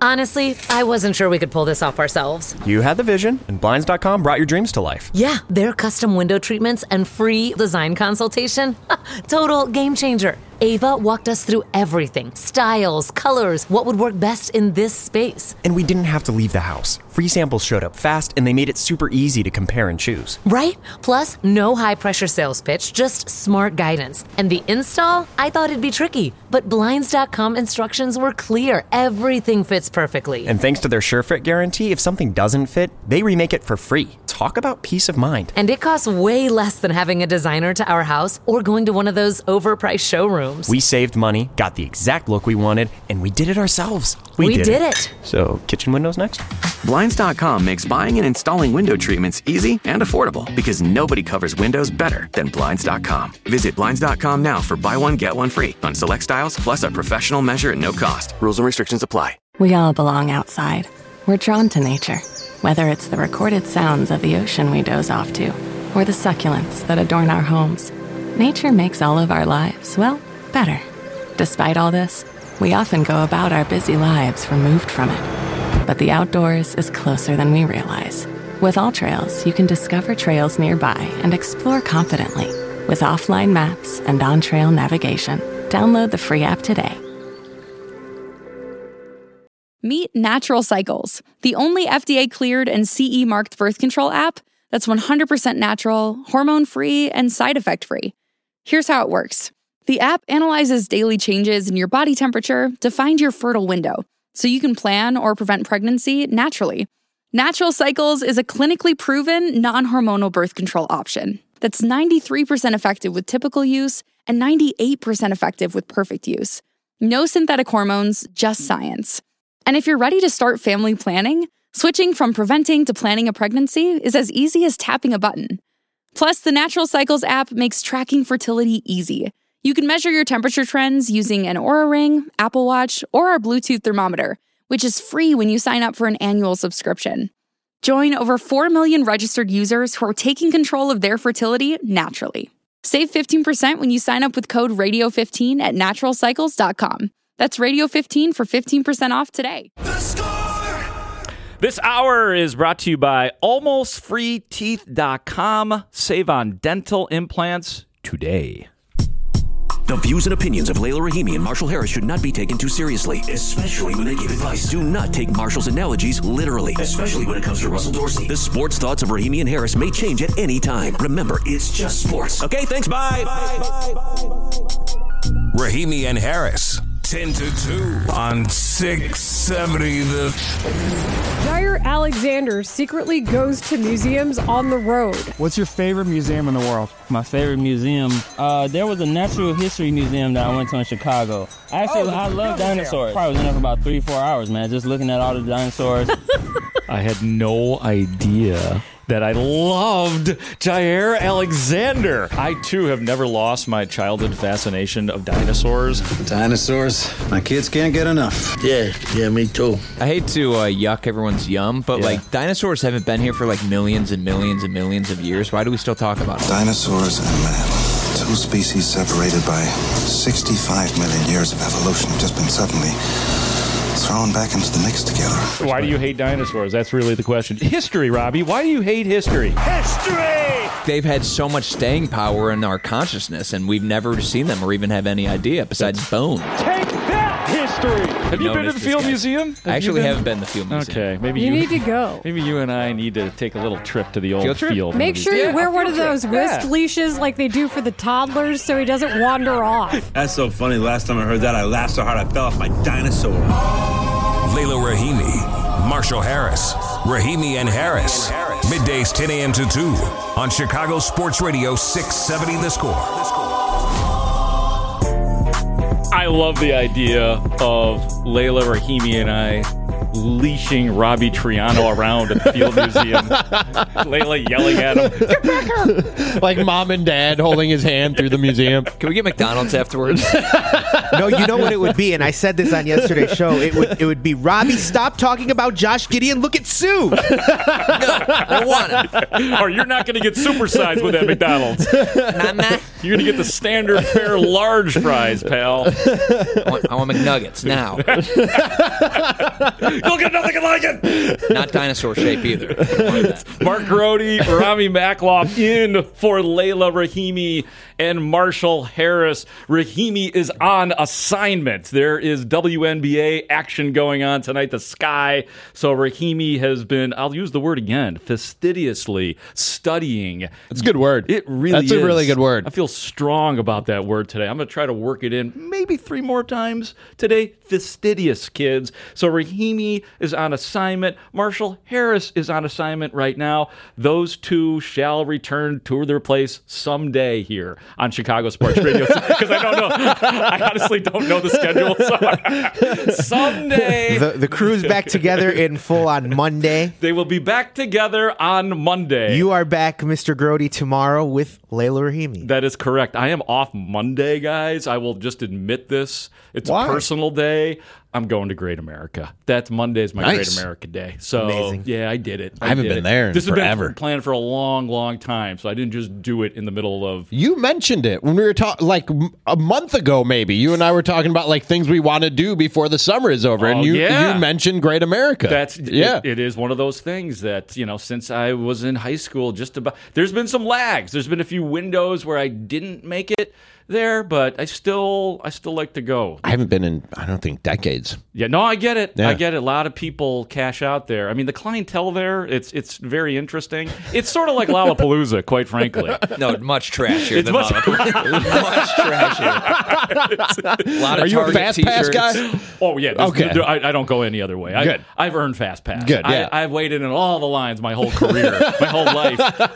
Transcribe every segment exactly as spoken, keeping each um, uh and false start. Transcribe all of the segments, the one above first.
Honestly, I wasn't sure we could pull this off ourselves. You had the vision, and Blinds dot com brought your dreams to life. Yeah, their custom window treatments and free design consultation. Total game changer. Ava walked us through everything. Styles, colors, what would work best in this space. And we didn't have to leave the house. Free samples showed up fast, and they made it super easy to compare and choose. Right? Plus, no high-pressure sales pitch, just smart guidance. And the install? I thought it'd be tricky. But Blinds dot com instructions were clear. Everything fits perfectly. And thanks to their SureFit guarantee, if something doesn't fit, they remake it for free. Talk about peace of mind. And it costs way less than having a designer to our house or going to one of those overpriced showrooms. We saved money, got the exact look we wanted, and we did it ourselves. We, we did, did it. it. So, kitchen windows next? Blinds dot com makes buying and installing window treatments easy and affordable because nobody covers windows better than Blinds dot com. Visit Blinds dot com now for buy one, get one free on select styles, plus a professional measure at no cost. Rules and restrictions apply. We all belong outside. We're drawn to nature, whether it's the recorded sounds of the ocean we doze off to, or the succulents that adorn our homes. Nature makes all of our lives, well, better. Despite all this, we often go about our busy lives removed from it. But the outdoors is closer than we realize. With AllTrails, you can discover trails nearby and explore confidently. With offline maps and on-trail navigation, download the free app today. Meet Natural Cycles, the only F D A-cleared and C E-marked birth control app that's one hundred percent natural, hormone-free, and side effect-free. Here's how it works. The app analyzes daily changes in your body temperature to find your fertile window, so you can plan or prevent pregnancy naturally. Natural Cycles is a clinically proven, non-hormonal birth control option that's ninety-three percent effective with typical use and ninety-eight percent effective with perfect use. No synthetic hormones, just science. And if you're ready to start family planning, switching from preventing to planning a pregnancy is as easy as tapping a button. Plus, the Natural Cycles app makes tracking fertility easy. You can measure your temperature trends using an Oura Ring, Apple Watch, or our Bluetooth thermometer, which is free when you sign up for an annual subscription. Join over four million registered users who are taking control of their fertility naturally. Save fifteen percent when you sign up with code radio fifteen at natural cycles dot com. That's radio fifteen for fifteen percent off today. This hour is brought to you by almost free teeth dot com. Save on dental implants today. The views and opinions of Layla Rahimi and Marshall Harris should not be taken too seriously, especially when they give advice. Do not take Marshall's analogies literally, especially when it comes to Russell Dorsey. The sports thoughts of Rahimi and Harris may change at any time. Remember, it's just sports. Okay, thanks, bye. bye, bye, bye, bye. Rahimi and Harris, ten to two on six seventy The... Jair Alexander secretly goes to museums on the road. What's your favorite museum in the world? My favorite museum? Uh, there was a natural history museum that I went to in Chicago. Actually, oh, I love dinosaurs. Probably was in there for about three, four hours, man, just looking at all the dinosaurs. I had no idea that I loved Jair Alexander. I, too, have never lost my childhood fascination of dinosaurs. Dinosaurs? My kids can't get enough. Yeah, yeah, me too. I hate to uh, yuck everyone's yum, but, yeah. like, dinosaurs haven't been here for, like, millions and millions and millions of years. Why do we still talk about them? Dinosaurs and man. Two species separated by sixty-five million years of evolution have just been suddenly thrown back into the mix together. Why do you hate dinosaurs? That's really the question. History, Robbie. Why do you hate history? History! They've had so much staying power in our consciousness, and we've never seen them or even have any idea besides bone. Take that, history! Have you been to the Field Museum? I actually haven't been to the Field Museum. Okay, maybe you... You need to go. Maybe you and I need to take a little trip to the old field. Trip? field Make sure you yeah, wear one of trip. those wrist yeah. leashes like they do for the toddlers so he doesn't wander off. That's so funny. Last time I heard that, I laughed so hard I fell off my dinosaur. Layla Rahimi, Marshall Harris, Rahimi and Harris. Middays ten a.m. to two on Chicago Sports Radio six seventy The Score. I love the idea of Layla Rahimi and I leashing Robbie Triano around at the Field Museum. Layla yelling at him. Get back here! Like mom and dad holding his hand through the museum. Can we get McDonald's afterwards? No, you know what it would be, and I said this on yesterday's show. It would it would be Robbie, stop talking about Josh Gideon. Look at Sue. No, I don't want it. Or you're not going to get supersized with that McDonald's. Nah, You're going to get the standard fare large fries, pal. I want, I want McNuggets now. You'll get nothing like it. Not dinosaur shape either. Mark Grody, Rami Makloff in for Layla Rahimi and Marshall Harris. Rahimi is on assignment. There is W N B A action going on tonight, the Sky. So Rahimi has been, I'll use the word again, fastidiously studying. It's a good word. It really That's is. a really good word. I feel strong about that word today. I'm going to try to work it in maybe three more times today. Fastidious, kids. So Rahimi is on assignment. Marshall Harris is on assignment right now. Those two shall return to their place someday here on Chicago Sports Radio. Because I don't know. I honestly don't know the schedule. So someday. The, the crew's back together in full on Monday. They will be back together on Monday. You are back, Mister Grody, tomorrow with Layla Rahimi. That is correct. I am off Monday, guys. I will just admit this. It's Why? a personal day. I'm going to Great America. That's Monday's my Nice. Great America Day. So, Amazing. yeah, I did it. I haven't did been it. there in This has forever. been planned for a long, long time. So I didn't just do it in the middle of. You mentioned it when we were talking, like m- a month ago, maybe. You and I were talking about like things we want to do before the summer is over, Oh, and you yeah. you mentioned Great America. That's yeah. It, it is one of those things that, you know, since I was in high school, just about there's been some lags. There's been a few windows where I didn't make it there, but I still I still like to go. I haven't been in, I don't think, decades. Yeah, no, I get it. Yeah. I get it. A lot of people cash out there. I mean, the clientele there, it's it's very interesting. It's sort of like Lollapalooza, quite frankly. No, much trashier It's than much- Lollapalooza. Much trashier. A lot of Are you a Target fast pass t-shirts. guy? Oh, yeah. there's- Okay. there- I, I don't go any other way. I, Good. I've earned Fast Pass. Good, yeah. I, I've waited in all the lines my whole career, my whole life.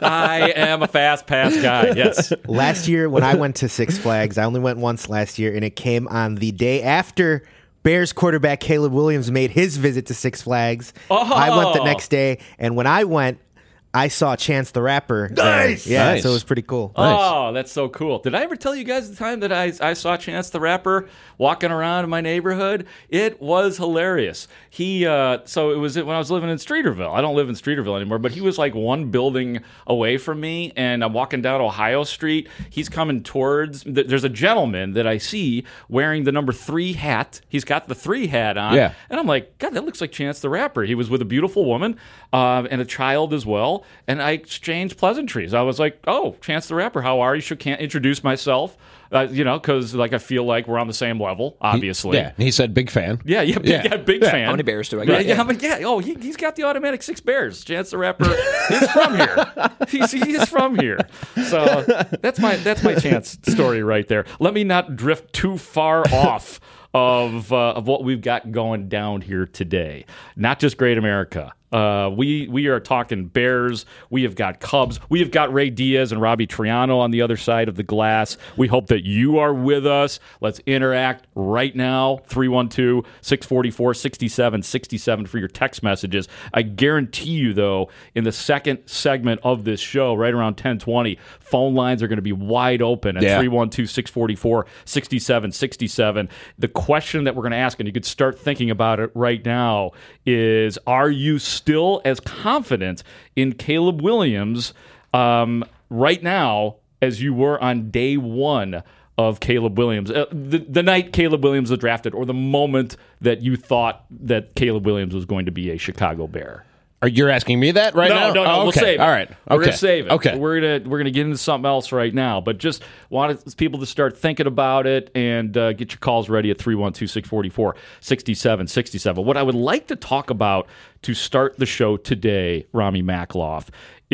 I am a Fast Pass guy, yes. Last year, when I went to Six Flags, I only went once last year, and it came on the day after Bears quarterback Caleb Williams made his visit to Six Flags. Oh. I went the next day, and when I went, I saw Chance the Rapper. there. Nice! Yeah, Nice. so it was pretty cool. Oh, that's so cool. Did I ever tell you guys the time that I, I saw Chance the Rapper walking around in my neighborhood? It was hilarious. He, uh, so it was when I was living in Streeterville. I don't live in Streeterville anymore, but he was like one building away from me, and I'm walking down Ohio Street. He's coming towards, th- there's a gentleman that I see wearing the number three hat. He's got the three hat on. Yeah. And I'm like, God, that looks like Chance the Rapper. He was with a beautiful woman uh, and a child as well. And I exchanged pleasantries. I was like, oh, Chance the Rapper, how are you? Should can't introduce myself, uh, you know, because like I feel like we're on the same level, obviously. Yeah, he said big fan. Yeah, yeah, big, Yeah. yeah, big Yeah. fan. How many bears do I Yeah, got? yeah, how many- yeah. Oh, he, he's got the automatic six bears. Chance the Rapper is from here. He's, he is from here. So that's my that's my Chance story right there. Let me not drift too far off of uh, of what we've got going down here today. Not just Great America. Uh, we we are talking Bears. We have got Cubs. We have got Ray Diaz and Robbie Triano on the other side of the glass. We hope that you are with us. Let's interact right now. three one two, six four four, six seven six seven for your text messages. I guarantee you, though, in the second segment of this show, right around ten twenty, phone lines are going to be wide open at Yeah. three one two, six four four, six seven six seven. The question that we're going to ask, and you could start thinking about it right now, is are you still as confident in Caleb Williams um, right now as you were on day one of Caleb Williams? Uh, the, the night Caleb Williams was drafted, or the moment that you thought that Caleb Williams was going to be a Chicago Bear? Are you asking me that right no, now? No, no, Oh, We'll okay. save it. All right. We're Okay. gonna save it. Okay. We're gonna we're gonna get into something else right now, but just wanted people to start thinking about it and uh, get your calls ready at three one two, six four four, six seven six seven. What I would like to talk about to start the show today, Rami Makloff,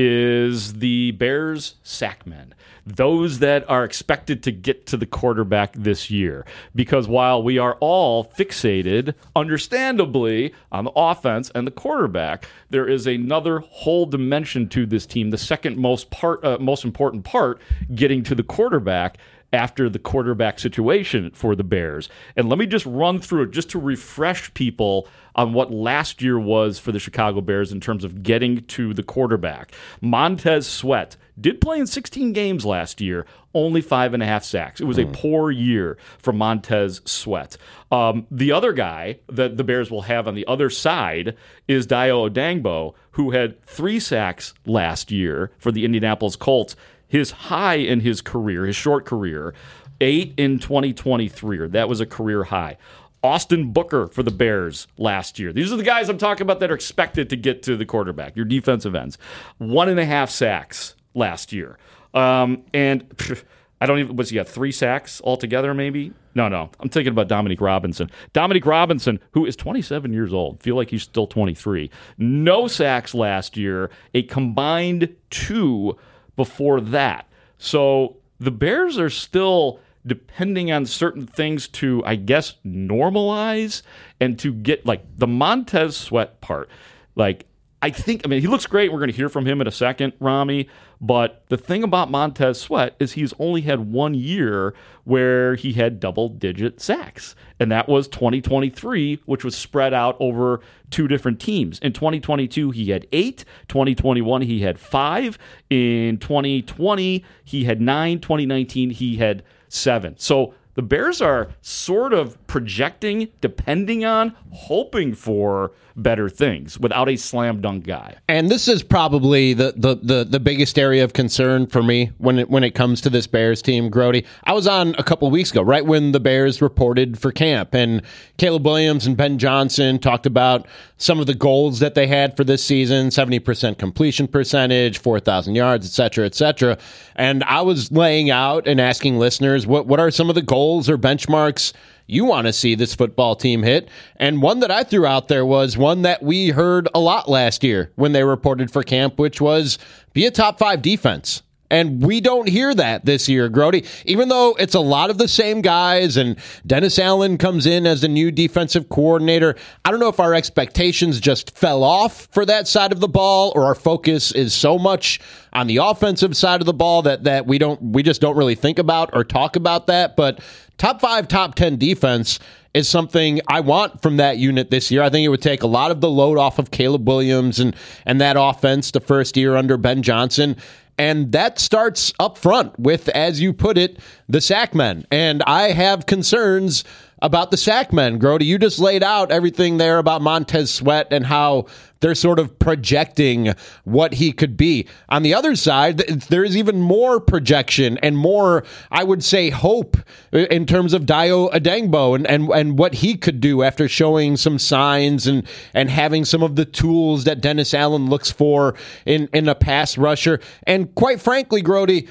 is the Bears sackmen. Those that are expected to get to the quarterback this year. Because while we are all fixated, understandably, on the offense and the quarterback, there is another whole dimension to this team, the second most part, uh, most important part, getting to the quarterback. after the quarterback situation for the Bears. And let me just run through it just to refresh people on what last year was for the Chicago Bears in terms of getting to the quarterback. Montez Sweat did play in sixteen games last year, only five and a half sacks. It was a poor year for Montez Sweat. Um, the other guy that the Bears will have on the other side is Dayo Odeyingbo, who had three sacks last year for the Indianapolis Colts. His high in his career, his short career, eight in twenty twenty-three. That was a career high. Austin Booker for the Bears last year. These are the guys I'm talking about that are expected to get to the quarterback, your defensive ends. One and a half sacks last year. Um, and pff, I don't even, was he got three sacks altogether maybe? No, no. I'm thinking about Dominique Robinson. Dominique Robinson, who is twenty-seven years old, feel like he's still twenty-three. No sacks last year, a combined two before that. So the Bears are still depending on certain things to, I guess, normalize and to get, like, the Montez Sweat part. Like, I think, I mean, he looks great. We're going to hear from him in a second, Rami. But the thing about Montez Sweat is he's only had one year where he had double-digit sacks. And that was twenty twenty-three, which was spread out over two different teams. In twenty twenty-two, he had eight. twenty twenty-one, he had five. In twenty twenty, he had nine. twenty nineteen, he had seven. So the Bears are sort of projecting, depending on, hoping for better things without a slam dunk guy. And this is probably the the the, the biggest area of concern for me when it when it comes to this Bears team, Grody. I was on a couple weeks ago, right when the Bears reported for camp, and Caleb Williams and Ben Johnson talked about some of the goals that they had for this season: seventy percent completion percentage, four thousand yards, et cetera, et cetera. And I was laying out and asking listeners, what what are some of the goals or benchmarks you want to see this football team hit? And one that I threw out there was one that we heard a lot last year when they reported for camp, which was be a top five defense. And we don't hear that this year, Grody, even though it's a lot of the same guys and Dennis Allen comes in as the new defensive coordinator. I don't know if our expectations just fell off for that side of the ball, or our focus is so much on the offensive side of the ball that, that we don't we just don't really think about or talk about that. But top five, top ten defense is something I want from that unit this year. I think it would take a lot of the load off of Caleb Williams and, and that offense the first year under Ben Johnson. And that starts up front with, as you put it, the sack men. And I have concerns about the sack men, Grody. You just laid out everything there about Montez Sweat and how they're sort of projecting what he could be. On the other side, there's even more projection and more, I would say, hope in terms of Dayo Odeyingbo and, and, and what he could do after showing some signs and, and having some of the tools that Dennis Allen looks for in, in a pass rusher. And quite frankly, Grody,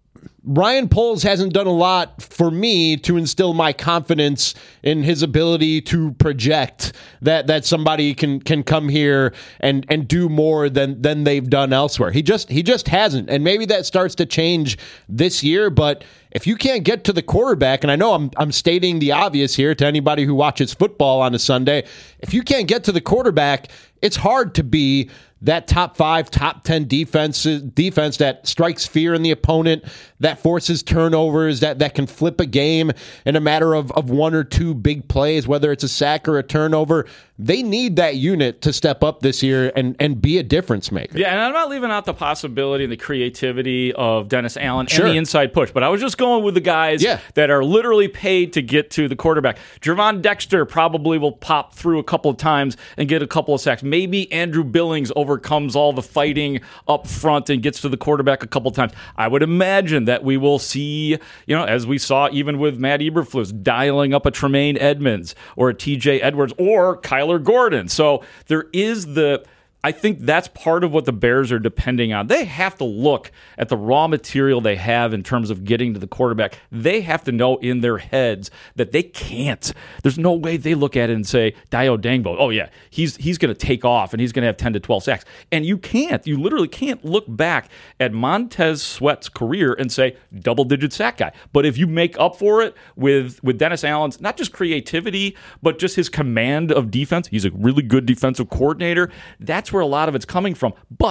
Ryan Poles hasn't done a lot for me to instill my confidence in his ability to project that that somebody can can come here and and do more than than they've done elsewhere. He just he just hasn't, and maybe that starts to change this year. But if you can't get to the quarterback, and I know I'm I'm stating the obvious here to anybody who watches football on a Sunday, if you can't get to the quarterback, it's hard to be that top five, top ten defense defense that strikes fear in the opponent, that forces turnovers, that, that can flip a game in a matter of, of one or two big plays, whether it's a sack or a turnover. They need that unit to step up this year and, and be a difference maker. Yeah, and I'm not leaving out the possibility and the creativity of Dennis Allen Sure. and the inside push, but I was just going with the guys Yeah. that are literally paid to get to the quarterback. Gervon Dexter probably will pop through a couple of times and get a couple of sacks. Maybe Andrew Billings overcomes all the fighting up front and gets to the quarterback a couple of times. I would imagine that we will see, you know, as we saw even with Matt Eberflus, dialing up a Tremaine Edmonds or a T J Edwards or Kyler Gordon. So there is the... I think that's part of what the Bears are depending on. They have to look at the raw material they have in terms of getting to the quarterback. They have to know in their heads that they can't. There's no way they look at it and say, Dayo Odeyingbo, oh yeah, he's he's going to take off and he's going to have ten to twelve sacks. And you can't. You literally can't look back at Montez Sweat's career and say, double-digit sack guy. But if you make up for it with, with Dennis Allen's, not just creativity, but just his command of defense, he's a really good defensive coordinator, that's where a lot of it's coming from. But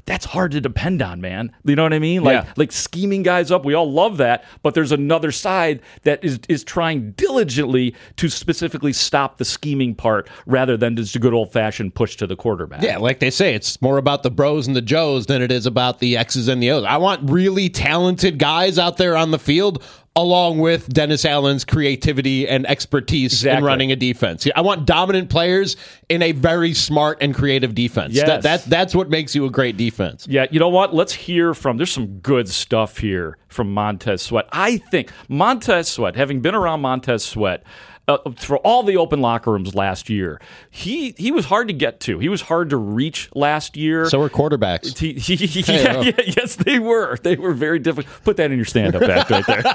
that's hard to depend on, man. You know what I mean? Like Yeah. like scheming guys up. We all love that, but there's another side that is is trying diligently to specifically stop the scheming part rather than just a good old fashioned push to the quarterback. Yeah, like they say, it's more about the bros and the Joes than it is about the X's and the O's. I want really talented guys out there on the field, along with Dennis Allen's creativity and expertise Exactly. in running a defense. I want dominant players in a very smart and creative defense. Yes. That, that, that's what makes you a great defense. Yeah, you know what? Let's hear from, there's some good stuff here from Montez Sweat. I think Montez Sweat, having been around Montez Sweat, Uh, for all the open locker rooms last year, he he was hard to get to. He was hard to reach last year. So were quarterbacks. He, he, he, Hey, yeah, oh. yeah, yes, they were. They were very difficult. Put that in your stand-up act right there.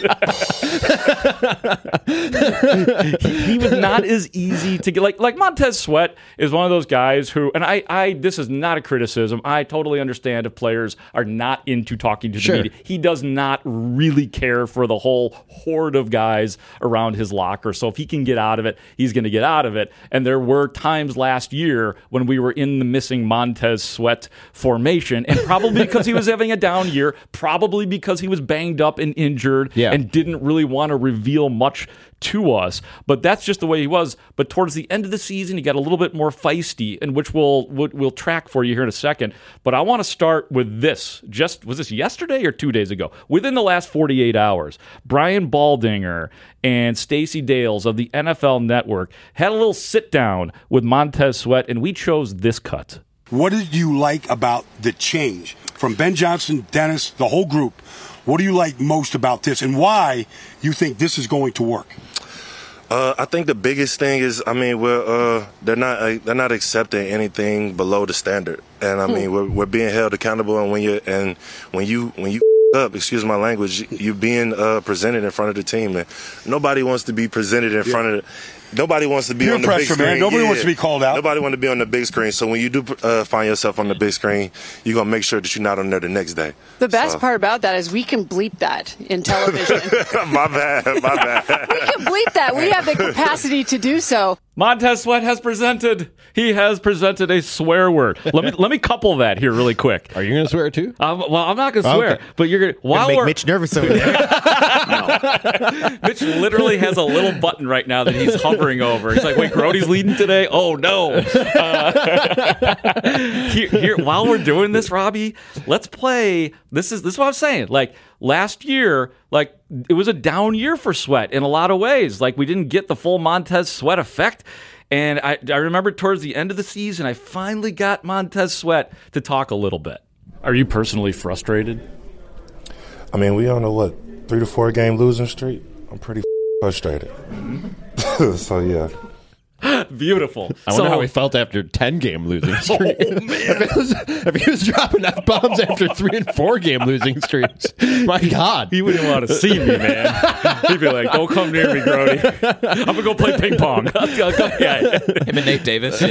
That's good. he, he was not as easy to get. Like like Montez Sweat is one of those guys who, and I, I this is not a criticism. I totally understand if players are not into talking to the Sure. media. He does not really care for the whole horde of guys around his locker. So if he can get out of it, he's going to get out of it. And there were times last year when we were in the missing Montez Sweat formation, and probably because he was having a down year, probably because he was banged up and injured Yeah. and didn't really want to reveal much to us. But that's just the way he was. But towards the end of the season, he got a little bit more feisty, and which we'll, we'll, we'll track for you here in a second. But I want to start with this. Just was this yesterday or two days ago? Within the last forty-eight hours, Brian Baldinger and Stacey Dales of the N F L Network had a little sit down with Montez Sweat, and we chose this cut. What did you like about the change from Ben Johnson, Dennis, the whole group? What do you like most about this, and why you think this is going to work? Uh, I think the biggest thing is, I mean, we're uh, they're not uh, they're not accepting anything below the standard, and I mean, we're we're being held accountable. And when you and when you when you up, excuse my language, you being uh, presented in front of the team, and nobody wants to be presented in Yeah. front of. Nobody wants to be Peer on the pressure, big screen. man. Nobody wants to be called out. Nobody wants to be on the big screen. So when you do uh, find yourself on the big screen, you're gonna make sure that you're not on there the next day. The best So- part about that is we can bleep that in television. my bad, my bad. We can bleep that. We have the capacity to do so. Montez Sweat has presented. He has presented a swear word. Let me let me couple that here really quick. Are you going to swear too? Um, well, I'm not going to swear, Okay. but you're going to. While Make we're, Mitch nervous over there. Mitch literally has a little button right now that he's hovering over. He's like, "Wait, Grody's leading today? Oh no!" Uh, here, here, while we're doing this, Robbie, let's play. This is this is what I'm saying. Like last year, like it was a down year for Sweat in a lot of ways. Like we didn't get the full Montez Sweat effect. And I, I remember towards the end of the season, I finally got Montez Sweat to talk a little bit. Are you personally frustrated? I mean, we on a what three to four game losing streak. I'm pretty frustrated. So yeah. Beautiful. I wonder So- how he felt after ten game losing streak. Oh, man. if, it was, if he was dropping F bombs after three and four game losing streaks, my God, he wouldn't want to see me, man. He'd be like, "Don't come near me, Grody. I'm gonna go play ping pong." Yeah. Him and Nate Davis.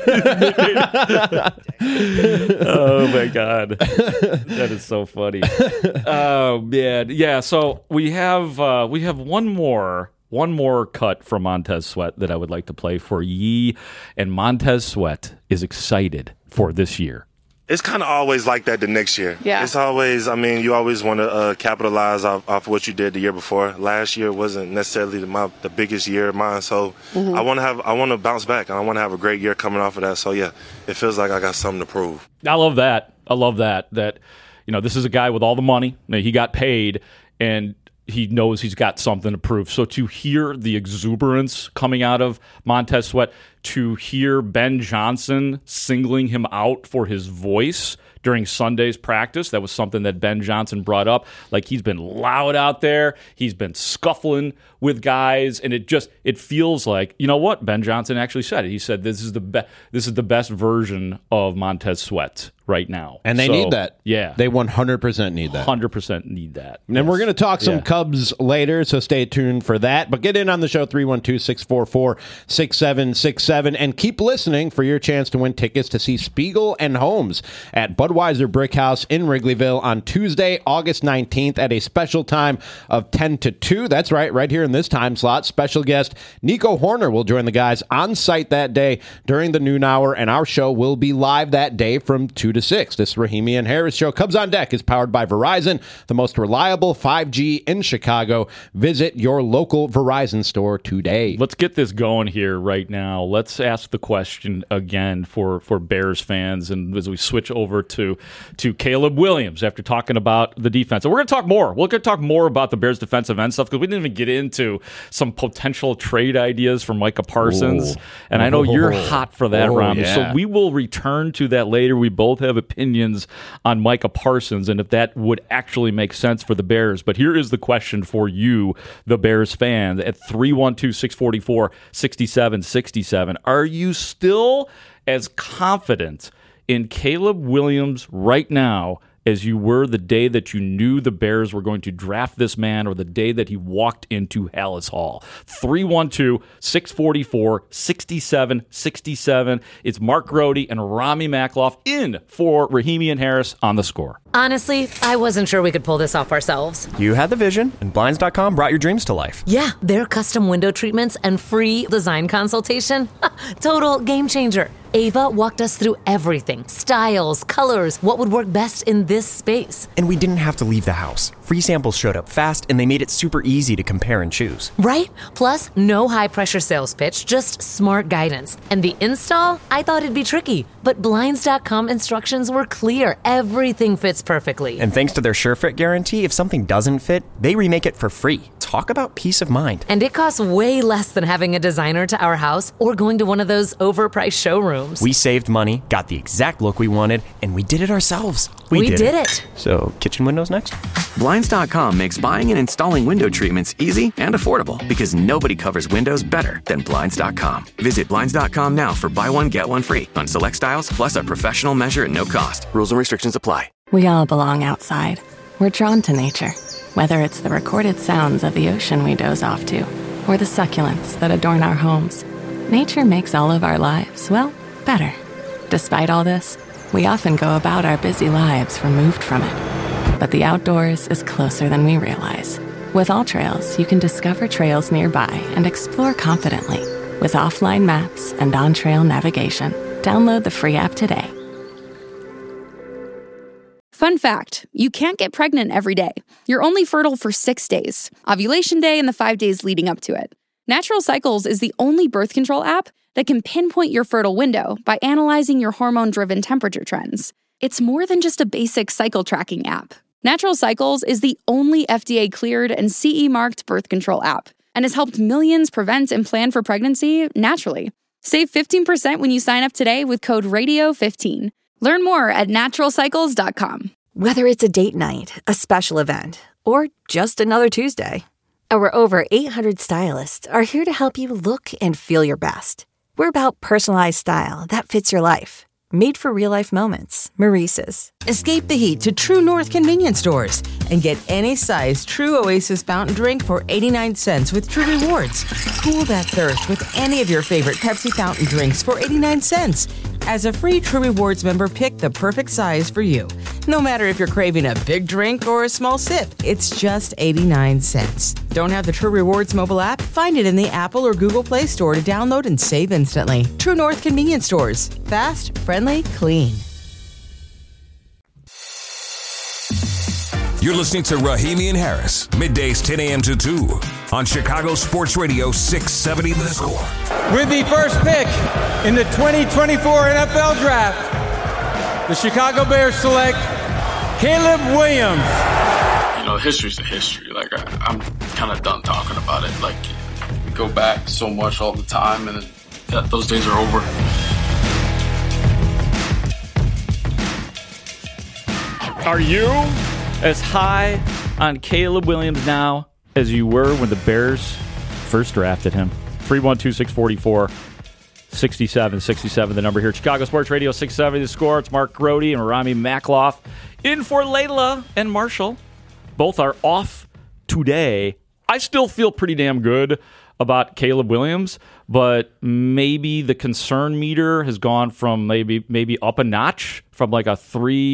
Oh my God, that is so funny. Oh man, yeah. So we have uh, we have one more. One more cut from Montez Sweat that I would like to play for ye. And Montez Sweat is excited for this year. It's kind of always like that the next year. Yeah. It's always, I mean, you always want to uh, capitalize off, off what you did the year before. Last year wasn't necessarily the, my, the biggest year of mine, so Mhm. I want to have, I want to bounce back, and I want to have a great year coming off of that. So yeah, it feels like I got something to prove. I love that. I love that. That, you know, this is a guy with all the money. I mean, he got paid, and he knows he's got something to prove. So to hear the exuberance coming out of Montez Sweat, to hear Ben Johnson singling him out for his voice during Sunday's practice, that was something that Ben Johnson brought up. Like, he's been loud out there. He's been scuffling with guys, and it just it feels like, you know what? Ben Johnson actually said it. He said this is the be- this is the best version of Montez Sweat right now. and they So, need that. Yeah. They one hundred percent need that. one hundred percent need that. And we're going to talk some Yeah. Cubs later, so stay tuned for that. But get in on the show, three one two, six four four, six seven six seven, and keep listening for your chance to win tickets to see Spiegel and Holmes at Budweiser Brick House in Wrigleyville on Tuesday, August nineteenth at a special time of ten to two. That's right, right here in this time slot. Special guest Nico Horner will join the guys on site that day during the noon hour, and our show will be live that day from two to to six. This Rahimi and Harris show comes on deck is powered by Verizon, the most reliable five G in Chicago. Visit your local Verizon store today. Let's get this going here right now. Let's ask the question again for, for Bears fans, and as we switch over to to Caleb Williams after talking about the defense. And we're going to talk more. We're going to talk more about the Bears defensive end stuff because we didn't even get into some potential trade ideas for Micah Parsons. Ooh. And I know oh. you're hot for that, oh, Rami. Yeah. So we will return to that later. We both have opinions on Micah Parsons and if that would actually make sense for the Bears. But here is the question for you, the Bears fan, at three one two, six four four, six seven six seven. Are you still as confident in Caleb Williams right now as you were the day that you knew the Bears were going to draft this man or the day that he walked into Hallis Hall? three one two, six four four, six seven six seven. It's Mark Grody and Rami Makloff in for Rahimi and Harris on The Score. Honestly, I wasn't sure we could pull this off ourselves. You had the vision, and Blinds dot com brought your dreams to life. Yeah, their custom window treatments and free design consultation. Total game changer. Ava walked us through everything. Styles, colors, what would work best in this space. And we didn't have to leave the house. Free samples showed up fast, and they made it super easy to compare and choose. Right? Plus, no high-pressure sales pitch, just smart guidance. And the install? I thought it'd be tricky, but Blinds dot com instructions were clear. Everything fits perfectly. And thanks to their SureFit guarantee, if something doesn't fit, they remake it for free. Talk about peace of mind. And it costs way less than having a designer to our house or going to one of those overpriced showrooms. We saved money, got the exact look we wanted, and we did it ourselves. We, we did, did it. it. So, kitchen windows next? Blinds dot com makes buying and installing window treatments easy and affordable because nobody covers windows better than Blinds dot com. Visit Blinds dot com now for buy one, get one free on select styles, plus a professional measure at no cost. Rules and restrictions apply. We all belong outside. We're drawn to nature, whether it's the recorded sounds of the ocean we doze off to, or the succulents that adorn our homes. Nature makes all of our lives, well, better. Despite all this, we often go about our busy lives removed from it. But the outdoors is closer than we realize. With All Trails, you can discover trails nearby and explore confidently. With offline maps and on-trail navigation, download the free app today. Fun fact, you can't get pregnant every day. You're only fertile for six days, ovulation day and the five days leading up to it. Natural Cycles is the only birth control app that can pinpoint your fertile window by analyzing your hormone-driven temperature trends. It's more than just a basic cycle tracking app. Natural Cycles is the only F D A-cleared and C E-marked birth control app and has helped millions prevent and plan for pregnancy naturally. Save fifteen percent when you sign up today with code radio fifteen. Learn more at natural cycles dot com. Whether it's a date night, a special event, or just another Tuesday, our over eight hundred stylists are here to help you look and feel your best. We're about personalized style that fits your life. Made for real-life moments. Maurice's. Escape the heat to True North convenience stores and get any size True Oasis fountain drink for eighty-nine cents with True Rewards. Cool that thirst with any of your favorite Pepsi fountain drinks for eighty-nine cents. As a free True Rewards member, pick the perfect size for you. No matter if you're craving a big drink or a small sip, it's just eighty-nine cents. Don't have the True Rewards mobile app? Find it in the Apple or Google Play Store to download and save instantly. True North convenience stores. Fast, friendly, clean. You're listening to Rahimi and Harris, middays ten a.m. to two on Chicago Sports Radio six seventy The Score. With the first pick in the twenty twenty-four N F L Draft, the Chicago Bears select Caleb Williams. You know, history's a history. Like, I, I'm kind of done talking about it. Like, we go back so much all the time, and it, that, those days are over. Are you as high on Caleb Williams now as you were when the Bears first drafted him? three one two, six four four, six seven six seven, the number here. Chicago Sports Radio six seventy The Score. It's Mark Grody and Rami Makloff in for Layla and Marshall. Both are off today. I still feel pretty damn good about Caleb Williams, but maybe the concern meter has gone from maybe maybe up a notch from like a three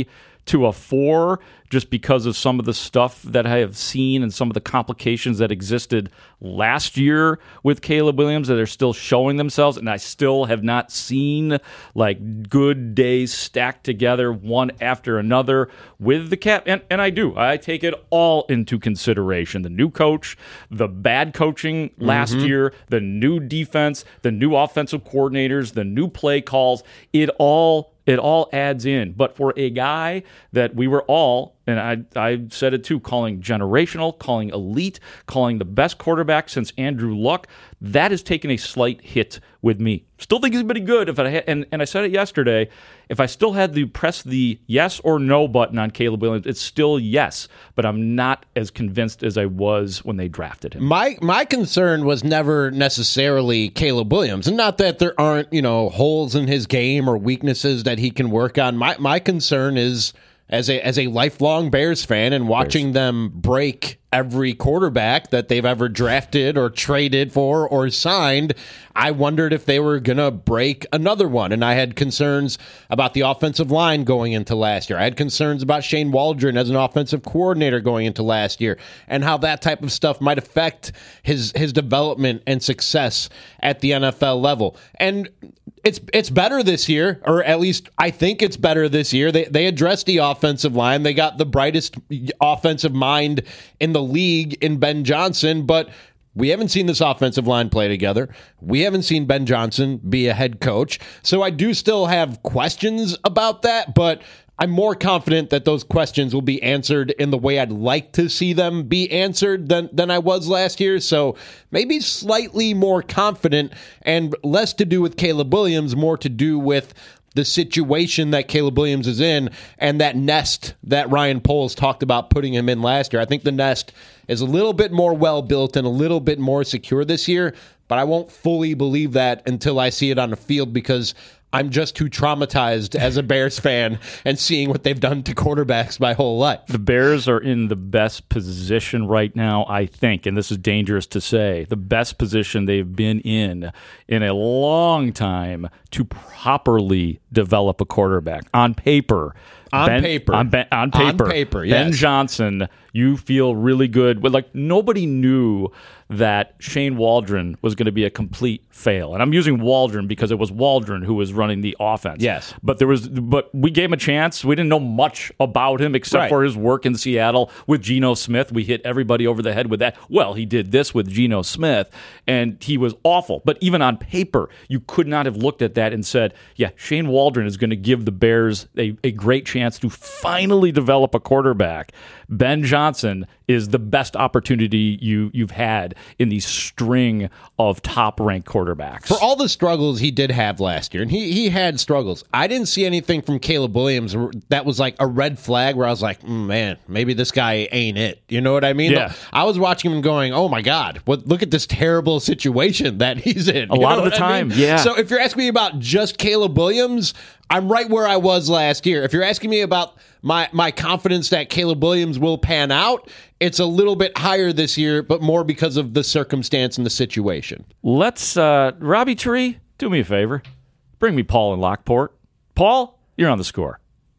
to a four just because of some of the stuff that I have seen and some of the complications that existed last year with Caleb Williams that are still showing themselves, and I still have not seen like good days stacked together one after another with the Cap. And, and I do. I take it all into consideration. The new coach, the bad coaching last Mm-hmm. year, the new defense, the new offensive coordinators, the new play calls, it all It all adds in. But for a guy that we were all, and I I said it too, calling generational, calling elite, calling the best quarterback since Andrew Luck, that has taken a slight hit with me. Still think he's pretty good. If I had, and, and I said it yesterday, if I still had to press the yes or no button on Caleb Williams, it's still yes. But I'm not as convinced as I was when they drafted him. My my concern was never necessarily Caleb Williams, and not that there aren't, you know, holes in his game or weaknesses that he can work on. My my concern is as a as a lifelong Bears fan and watching Bears. them break every quarterback that they've ever drafted or traded for or signed, I wondered if they were going to break another one. And I had concerns about the offensive line going into last year. I had concerns about Shane Waldron as an offensive coordinator going into last year and how that type of stuff might affect his his development and success at the N F L level. And it's it's better this year, or at least I think it's better this year. They they addressed the offensive line. They got the brightest offensive mind in the league in Ben Johnson, but we haven't seen this offensive line play together. We haven't seen Ben Johnson be a head coach. So I do still have questions about that, but I'm more confident that those questions will be answered in the way I'd like to see them be answered than, than I was last year. So maybe slightly more confident and less to do with Caleb Williams, more to do with the situation that Caleb Williams is in and that nest that Ryan Poles talked about putting him in last year. I think the nest is a little bit more well-built and a little bit more secure this year, but I won't fully believe that until I see it on the field because I'm just too traumatized as a Bears fan and seeing what they've done to quarterbacks my whole life. The Bears are in the best position right now, I think, and this is dangerous to say, the best position they've been in in a long time to properly develop a quarterback. On paper. On Ben, paper. On, ben, on paper. On paper, yes. Ben Johnson, you feel really good. But like nobody knew that Shane Waldron was going to be a complete fail. And I'm using Waldron because it was Waldron who was running the offense. Yes. But there was but we gave him a chance. We didn't know much about him except Right. for his work in Seattle with Geno Smith. We hit everybody over the head with that. Well, he did this with Geno Smith, and he was awful. But even on paper, you could not have looked at that and said, yeah, Shane Waldron is going to give the Bears a, a great chance to finally develop a quarterback. Ben Johnson is the best opportunity you, you've had in the string of top-ranked quarterbacks. For all the struggles he did have last year, and he, he had struggles, I didn't see anything from Caleb Williams that was like a red flag where I was like, mm, man, maybe this guy ain't it. You know what I mean? Yeah. I was watching him going, oh my God, what, look at this terrible situation that he's in. A You lot know of the what I time, mean? yeah. So if you're asking me about just Caleb Williams, I'm right where I was last year. If you're asking me about my my confidence that Caleb Williams will pan out, it's a little bit higher this year, but more because of the circumstance and the situation. Let's, uh, Robbie Tree, do me a favor. Bring me Paul in Lockport. Paul, you're on the score.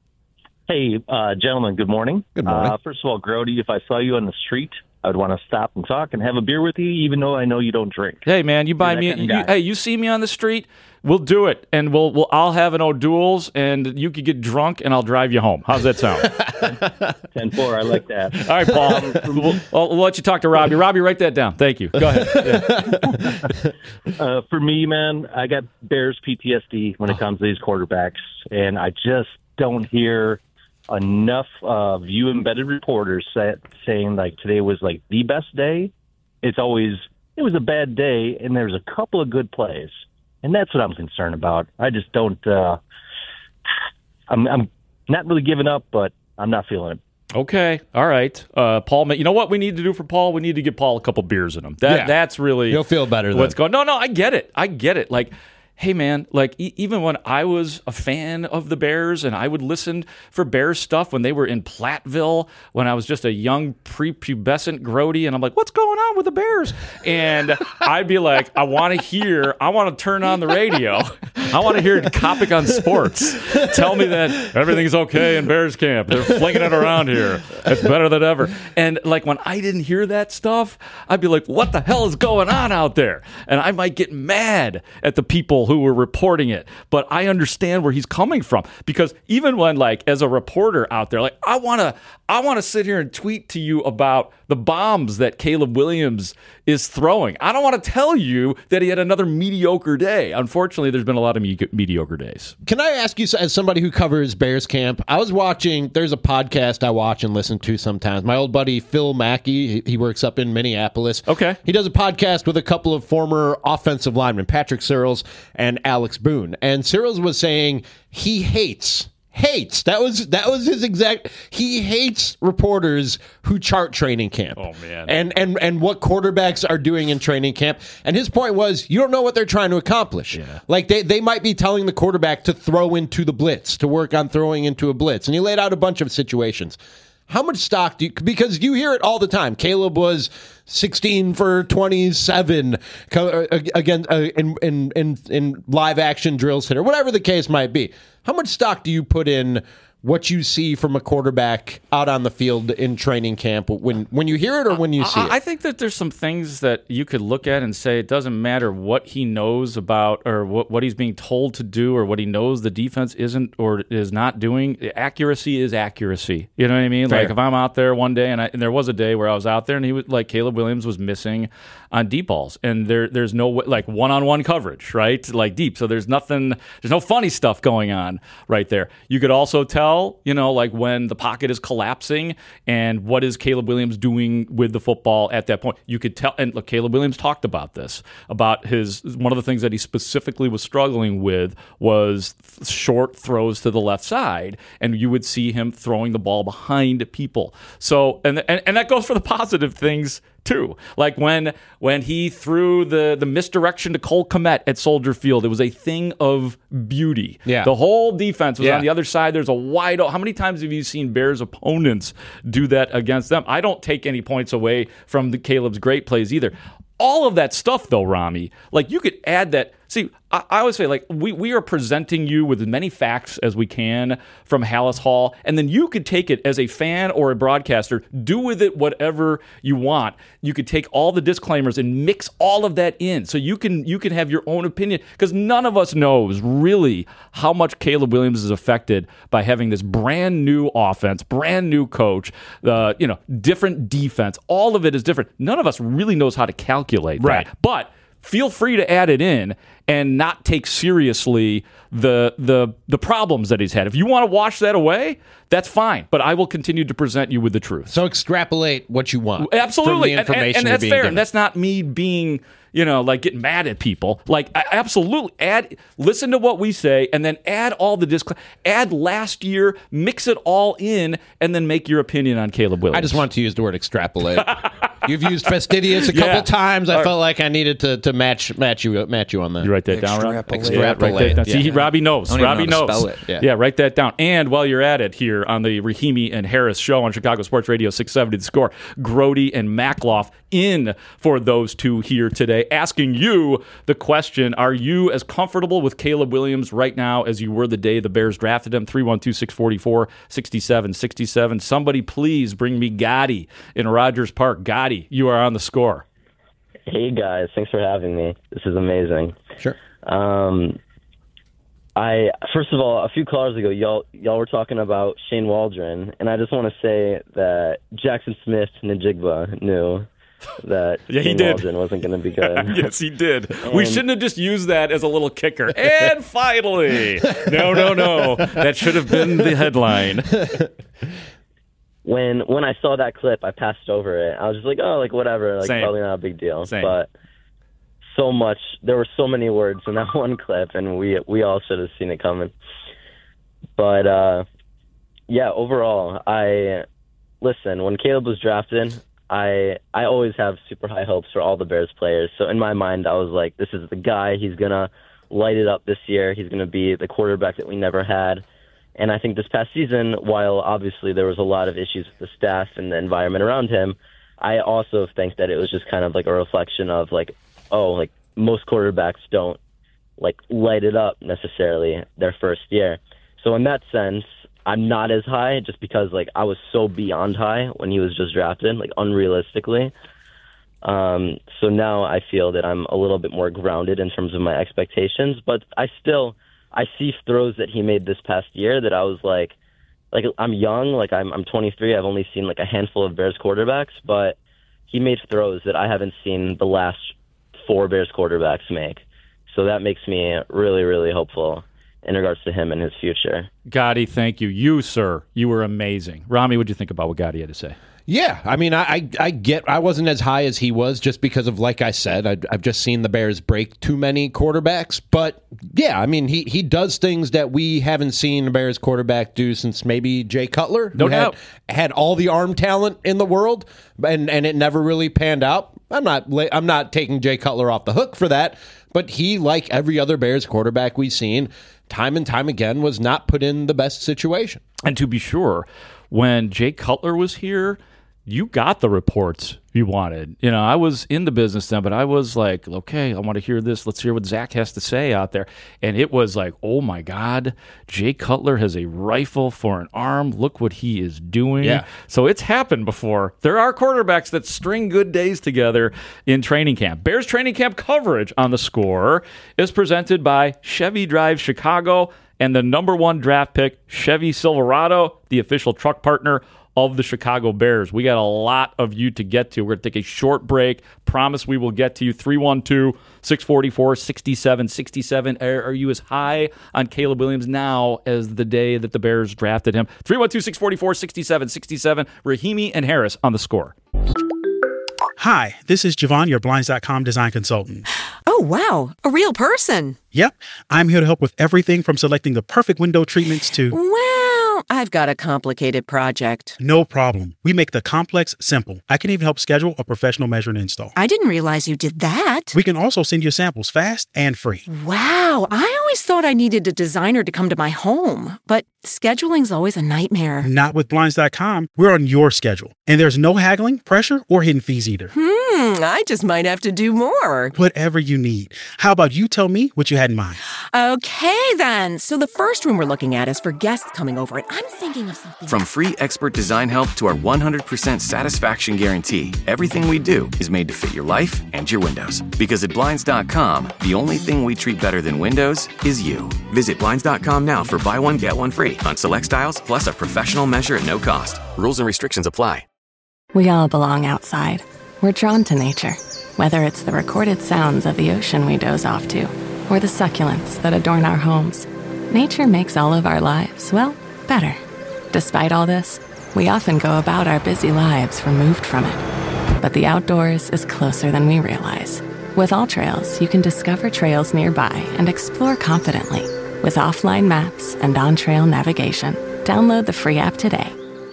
Hey, uh, gentlemen, good morning. Good morning. Uh, first of all, Grody, if I saw you on the street, I would want to stop and talk and have a beer with you, even though I know you don't drink. Hey, man, you buy You're me. that kind You, of guy. hey, you see me on the street, we'll do it, and we'll we'll I'll have an O'Doul's, and you could get drunk, and I'll drive you home. How's that sound? ten four, I like that. All right, Paul. we'll, I'll, we'll let you talk to Robbie. Robbie, write that down. Thank you. Go ahead. Yeah. Uh, for me, man, I got Bears P T S D when it comes to these quarterbacks, and I just don't hear enough of you embedded reporters say, saying like today was like the best day. It's always it was a bad day, and there's a couple of good plays, and that's what I'm concerned about. I just don't. Uh, I'm, I'm not really giving up, but I'm not feeling it. Okay. All right. Uh, Paul, you know what we need to do for Paul? We need to get Paul a couple beers in him. That Yeah. That's really He'll feel better what's then. going. No, no, I get it. I get it. Like, hey, man, like e- even when I was a fan of the Bears and I would listen for Bears stuff when they were in Platteville, when I was just a young prepubescent grody, and I'm like, what's going on with the Bears? And I'd be like, I want to hear, I want to turn on the radio. I want to hear Kopic on sports tell me that everything's okay in Bears camp. They're flinging it around here. It's better than ever. And like when I didn't hear that stuff, I'd be like, what the hell is going on out there? And I might get mad at the people who were reporting it, but I understand where he's coming from, because even when, like, as a reporter out there, like I want to I want to sit here and tweet to you about the bombs that Caleb Williams is throwing. I don't want to tell you that he had another mediocre day. Unfortunately, there's been a lot of me- mediocre days. Can I ask you, as somebody who covers Bears camp, I was watching, there's a podcast I watch and listen to sometimes. My old buddy Phil Mackey, he works up in Minneapolis. Okay. He does a podcast with a couple of former offensive linemen, Patrick Searles and Alex Boone. And Searles was saying he hates Hates. That was that was his exact. He hates reporters who chart training camp. Oh man. And and and what quarterbacks are doing in training camp. And his point was, you don't know what they're trying to accomplish. Yeah. Like they they might be telling the quarterback to throw into the blitz, to work on throwing into a blitz. And he laid out a bunch of situations. How much stock do you, because you hear it all the time. Caleb was sixteen for twenty-seven again in, in in in live action drills hit, or whatever the case might be. How much stock do you put in what you see from a quarterback out on the field in training camp when when you hear it or when you see I, it? I think that there's some things that you could look at and say it doesn't matter what he knows about or what, what he's being told to do or what he knows the defense isn't or is not doing. Accuracy is accuracy. You know what I mean? Fair. Like if I'm out there one day, and, I, and there was a day where I was out there and he was like Caleb Williams was missing on deep balls, and there there's no like one-on-one coverage, right? Like deep. So there's nothing, there's no funny stuff going on right there. You could also tell, you know, like when the pocket is collapsing and what is Caleb Williams doing with the football at that point. You could tell, and look, Caleb Williams talked about this, about his, one of the things that he specifically was struggling with was th- short throws to the left side, and you would see him throwing the ball behind people. So, and and, and that goes for the positive things too. Like when when he threw the, the misdirection to Cole Kmet at Soldier Field, it was a thing of beauty. Yeah. The whole defense was Yeah. on the other side. There's a wide open. How many times have you seen Bears opponents do that against them? I don't take any points away from the Caleb's great plays either. All of that stuff, though, Rami, like you could add that. See, I, I always say, like, we, we are presenting you with as many facts as we can from Hallis Hall, and then you could take it as a fan or a broadcaster, do with it whatever you want. You could take all the disclaimers and mix all of that in, so you can you can have your own opinion, because none of us knows really how much Caleb Williams is affected by having this brand new offense, brand new coach, uh, you know, different defense. All of it is different. None of us really knows how to calculate that. Right. But feel free to add it in and not take seriously the the the problems that he's had. If you want to wash that away, that's fine. But I will continue to present you with the truth. So extrapolate what you want. Absolutely. From the information and, and, and you're that's being fair. given. And that's not me being, you know, like getting mad at people. Like, I, absolutely. Add, listen to what we say, and then add all the disc, add last year, mix it all in, and then make your opinion on Caleb Williams. I just want to use the word extrapolate. You've used fastidious a couple Yeah. times. I All right. felt like I needed to to match match you match you on that. You write that down, Rob? Extrapolate. Yeah, write that Extrapolate. down. See, he, Yeah. Robbie knows. I don't even Robbie know how to knows. spell it. Yeah. Yeah. write that down. And while you're at it here on the Rahimi and Harris show on Chicago Sports Radio six seventy The Score, Grody and Makloff in for those two here today, asking you the question, are you as comfortable with Caleb Williams right now as you were the day the Bears drafted him? three one two, six four four, six seven six seven. Somebody please bring me Gotti in Rogers Park. Gotti, you are on the score. Hey guys, thanks for having me. This is amazing. Sure. Um, I first of all, a few callers ago, y'all y'all were talking about Shane Waldron, and I just want to say that Jackson Smith Njigba knew that Yeah, he Shane did. Waldron wasn't going to be good. Yes, he did. we And- shouldn't have just used that as a little kicker. And finally, no, no, no, that should have been the headline. when when I saw that clip, I passed over it. I was just like, oh, like whatever, like Same. probably not a big deal. Same. But so much, there were so many words in that one clip, and we we all should have seen it coming. But uh, yeah, overall, I listen. When Caleb was drafted, I I always have super high hopes for all the Bears players. So in my mind, I was like, this is the guy. He's gonna light it up this year. He's going to be the quarterback that we never had. And I think this past season, while obviously there was a lot of issues with the staff and the environment around him, I also think that it was just kind of like a reflection of like, oh, like most quarterbacks don't like light it up necessarily their first year. So in that sense, I'm not as high just because like I was so beyond high when he was just drafted, like unrealistically. Um, so now I feel that I'm a little bit more grounded in terms of my expectations, but I still, I see throws that he made this past year that I was like, like I'm young, like I'm, I'm twenty-three. I've only seen like a handful of Bears quarterbacks, but he made throws that I haven't seen the last four Bears quarterbacks make. So that makes me really, really hopeful in regards to him and his future. Gotti, thank you. You, sir, you were amazing. Rami, what did you think about what Gotti had to say? Yeah, I mean, I, I I get I wasn't as high as he was just because of, like I said, I, I've just seen the Bears break too many quarterbacks. But, yeah, I mean, he, he does things that we haven't seen a Bears quarterback do since maybe Jay Cutler. No who doubt. Had, had all the arm talent in the world, and, and it never really panned out. I'm not I'm not taking Jay Cutler off the hook for that, but he, like every other Bears quarterback we've seen, time and time again, was not put in the best situation. And to be sure, when Jay Cutler was here, you got the reports you wanted. You know, I was in the business then, but I was like, okay, I want to hear this. Let's hear what Zach has to say out there. And it was like, oh my God, Jay Cutler has a rifle for an arm. Look what he is doing. Yeah. So it's happened before. There are quarterbacks that string good days together in training camp. Bears training camp coverage on The Score is presented by Chevy Drive Chicago and the number one draft pick, Chevy Silverado, the official truck partner of the Chicago Bears. We got a lot of you to get to. We're going to take a short break. Promise we will get to you. three one two, six four four, six seven six seven. Are, are you as high on Caleb Williams now as the day that the Bears drafted him? three one two, six four four, six seven six seven. Rahimi and Harris on The Score. Hi, this is Javon, your Blinds dot com design consultant. Oh, wow. A real person. Yep. I'm here to help with everything from selecting the perfect window treatments to... Well, I've got a complicated project. No problem. We make the complex simple. I can even help schedule a professional measure and install. I didn't realize you did that. We can also send you samples fast and free. Wow. I always thought I needed a designer to come to my home, but scheduling's always a nightmare. Not with Blinds dot com. We're on your schedule. And there's no haggling, pressure, or hidden fees either. Hmm, I just might have to do more. Whatever you need. How about you tell me what you had in mind? Okay, then. So the first room we're looking at is for guests coming over, and I'm thinking of something. From free expert design help to our one hundred percent satisfaction guarantee, everything we do is made to fit your life and your windows. Because at Blinds dot com, the only thing we treat better than windows is you. Visit Blinds dot com now for buy one, get one free on select styles, plus a professional measure at no cost. Rules and restrictions apply. We all belong outside. We're drawn to nature, whether it's the recorded sounds of the ocean we doze off to, or the succulents that adorn our homes. Nature makes all of our lives, well, better. Despite all this, we often go about our busy lives removed from it. But the outdoors is closer than we realize. With AllTrails, you can discover trails nearby and explore confidently. With offline maps and on-trail navigation, download the free app today.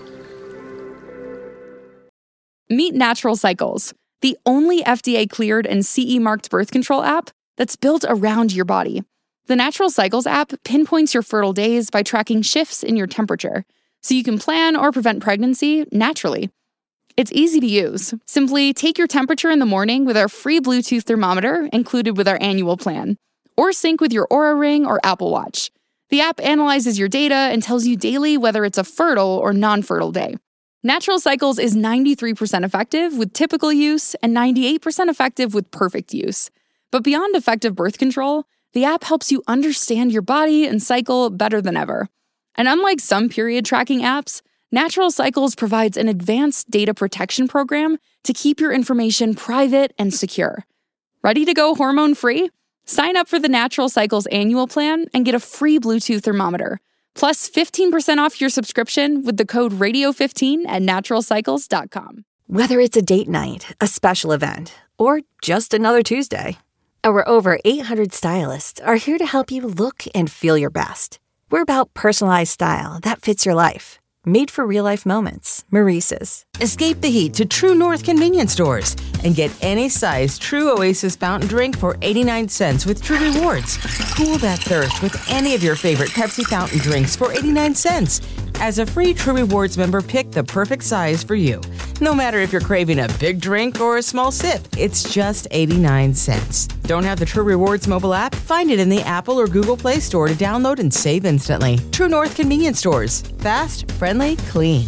Meet Natural Cycles, the only F D A-cleared and C E-marked birth control app that's built around your body. The Natural Cycles app pinpoints your fertile days by tracking shifts in your temperature, so you can plan or prevent pregnancy naturally. It's easy to use. Simply take your temperature in the morning with our free Bluetooth thermometer included with our annual plan, or sync with your Oura Ring or Apple Watch. The app analyzes your data and tells you daily whether it's a fertile or non-fertile day. Natural Cycles is ninety-three percent effective with typical use and ninety-eight percent effective with perfect use. But beyond effective birth control, the app helps you understand your body and cycle better than ever. And unlike some period tracking apps, Natural Cycles provides an advanced data protection program to keep your information private and secure. Ready to go hormone-free? Sign up for the Natural Cycles annual plan and get a free Bluetooth thermometer, plus fifteen percent off your subscription with the code radio fifteen at natural cycles dot com. Whether it's a date night, a special event, or just another Tuesday, our over eight hundred stylists are here to help you look and feel your best. We're about personalized style that fits your life. Made for real-life moments. Maurice's. Escape the heat to True North convenience stores and get any size True Oasis fountain drink for eighty-nine cents with True Rewards. Cool that thirst with any of your favorite Pepsi fountain drinks for eighty-nine cents. As a free True Rewards member, pick the perfect size for you. No matter if you're craving a big drink or a small sip, it's just eighty-nine cents. Don't have the True Rewards mobile app? Find it in the Apple or Google Play Store to download and save instantly. True North convenience stores. Fast, friendly, clean.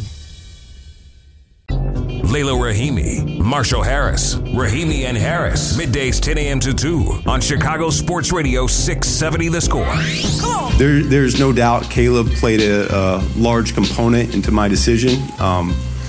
Layla Rahimi, Marshall Harris, Rahimi and Harris. Middays ten a.m. to two on Chicago Sports Radio six seventy The Score. There, there's no doubt Caleb played a, a large component into my decision. Um,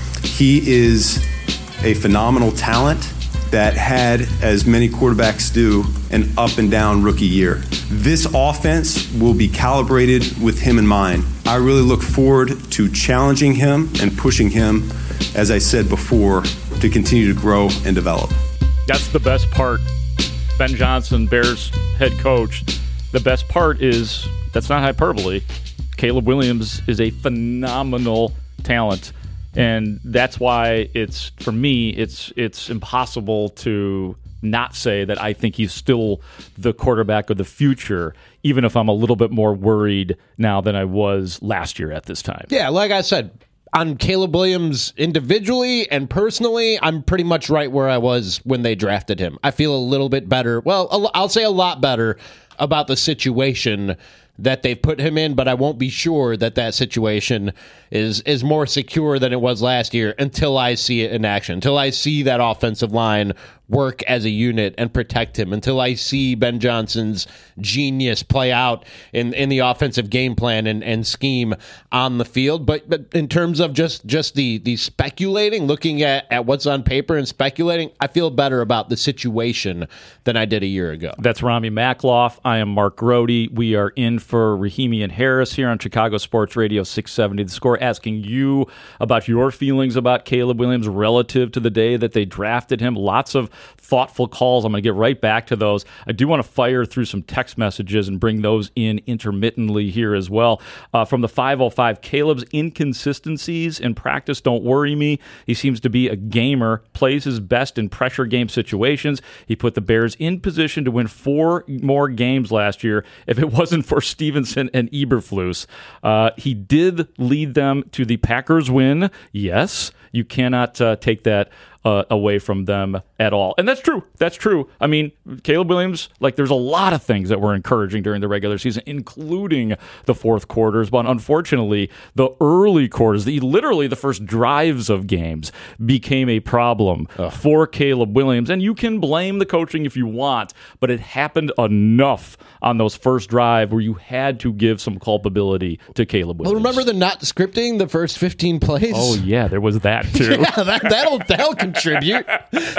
he is a phenomenal talent that had, as many quarterbacks do, an up and down rookie year. This offense will be calibrated with him in mind. I really look forward to challenging him and pushing him, as I said before, to continue to grow and develop. That's the best part. Ben Johnson, Bears head coach. The best part is, that's not hyperbole, Caleb Williams is a phenomenal talent. And that's why it's, for me, it's it's impossible to not say that I think he's still the quarterback of the future, even if I'm a little bit more worried now than I was last year at this time. Yeah, like I said, on Caleb Williams individually and personally, I'm pretty much right where I was when they drafted him. I feel a little bit better. Well, I'll say a lot better about the situation that they've put him in, but I won't be sure that that situation is is more secure than it was last year until I see it in action, until I see that offensive line work as a unit and protect him, until I see Ben Johnson's genius play out in, in the offensive game plan and, and scheme on the field. But but in terms of just, just the, the speculating, looking at, at what's on paper and speculating, I feel better about the situation than I did a year ago. That's Rami Makloff. I am Mark Grody. We are in for Rahimi and Harris here on Chicago Sports Radio six seventy The Score, asking you about your feelings about Caleb Williams relative to the day that they drafted him. Lots of thoughtful calls. I'm going to get right back to those. I do want to fire through some text messages and bring those in intermittently here as well. Uh, from the five oh five, Caleb's inconsistencies in practice don't worry me. He seems to be a gamer, plays his best in pressure game situations. He put the Bears in position to win four more games last year if it wasn't for Stevenson and Eberflus. Uh, he did lead them to the Packers win. Yes, you cannot uh, take that Uh, away from them at all. And that's true. That's true. I mean, Caleb Williams, like, there's a lot of things that were encouraging during the regular season, including the fourth quarters. But unfortunately, the early quarters, the literally the first drives of games, became a problem Ugh. for Caleb Williams. And you can blame the coaching if you want, but it happened enough on those first drive where you had to give some culpability to Caleb Williams. Well, remember the not scripting the first fifteen plays? Oh, yeah, there was that, too. yeah, that, that'll, that'll contribute.